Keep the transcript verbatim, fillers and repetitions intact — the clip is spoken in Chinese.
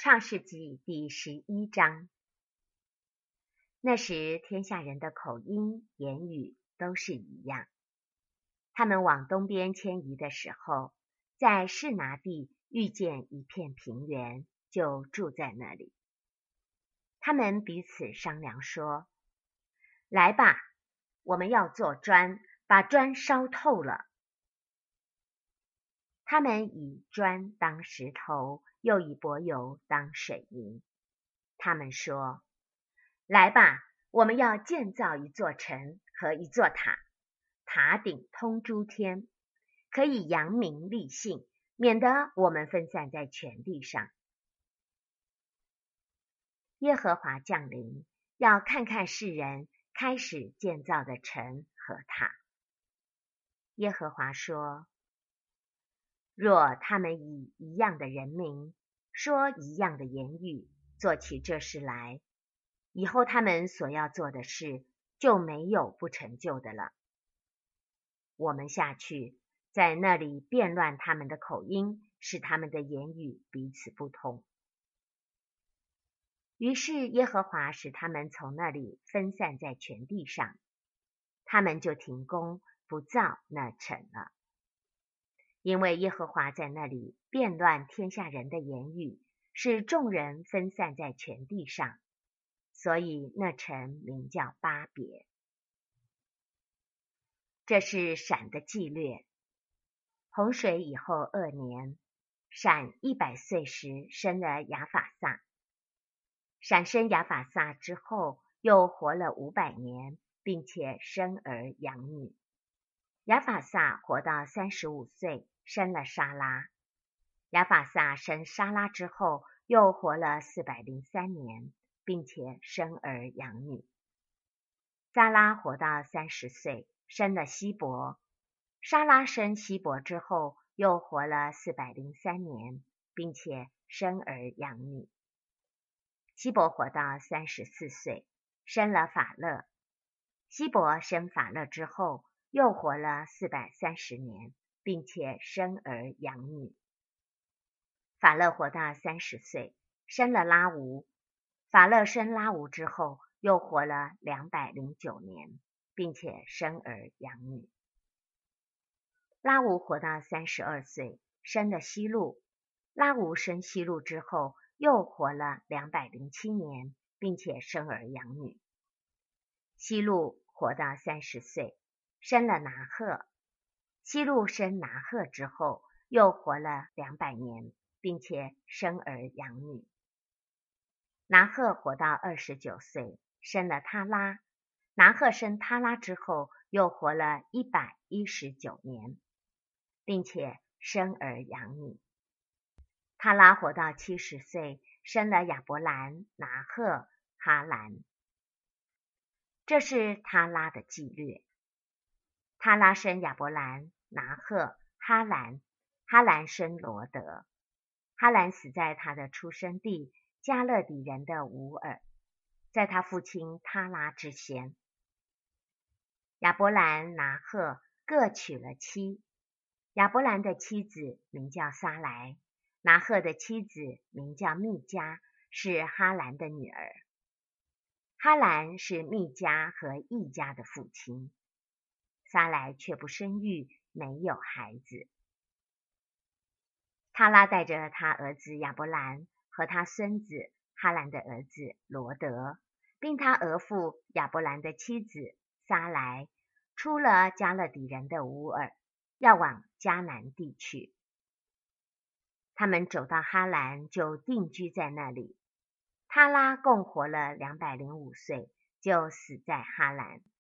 创世纪第十一章。那时天下人的口音、言语都是一样。他们往东边迁移的时候，在示拿地遇见一片平原，就住在那里。他们彼此商量说：来吧，我们要做砖，把砖烧透了。他们以砖当石头，又以柏油当水泥。他们说：来吧，我们要建造一座城和一座塔，塔顶通诸天，可以扬名立姓，免得我们分散在全地上。耶和华降临，要看看世人开始建造的城和塔。耶和华说：若他们以一样的人名，说一样的言语，做起这事来，以后他们所要做的事，就没有不成就的了。我们下去，在那里变乱他们的口音，使他们的言语彼此不通。于是耶和华使他们从那里分散在全地上，他们就停工，不造那城了。因为耶和华在那里变乱天下人的言语，使众人分散在全地上，所以那城名叫巴别。这是闪的记略。洪水以后二年，闪一百岁时生了亚法撒。闪生亚法撒之后，又活了五百年，并且生儿养女。亚法撒活到三十五岁，生了沙拉。亚法撒生沙拉之后，又活了四百零三年，并且生儿养女。撒拉活到三十岁，生了希伯。沙拉生希伯之后，又活了四百零三年，并且生儿养女。希伯活到三十四岁，生了法勒。希伯生法勒之后，又活了四百三十年，并且生儿养女。法勒活到三十岁，生了拉吾。法勒生拉吾之后，又活了两百零九年，并且生儿养女。拉吾活到三十二岁，生了希路。拉吾生希路之后，又活了两百零七年，并且生儿养女。希路活到三十岁，生了拿鹤。希路生拿鹤之后，又活了两百年，并且生儿养女。拿鹤活到二十九岁，生了他拉。拿鹤生他拉之后，又活了一百一十九年，并且生儿养女。他拉活到七十岁，生了亚伯兰、拿鹤、哈兰。这是他拉的记略。他拉生亚伯兰、拿鹤、哈兰。哈兰生罗得。哈兰死在他的出生地加勒底人的乌尔，在他父亲他拉之先。亚伯兰、拿鹤各娶了妻。亚伯兰的妻子名叫撒莱，拿鹤的妻子名叫密迦，是哈兰的女儿。哈兰是密迦和易迦的父亲。撒莱却不生育，没有孩子。他拉带着他儿子亚伯兰和他孙子哈兰的儿子罗得，并他儿父亚伯兰的妻子撒莱，出了加勒底人的乌尔，要往迦南地去。他们走到哈兰，就定居在那里。他拉共活了两百零五岁，就死在哈兰。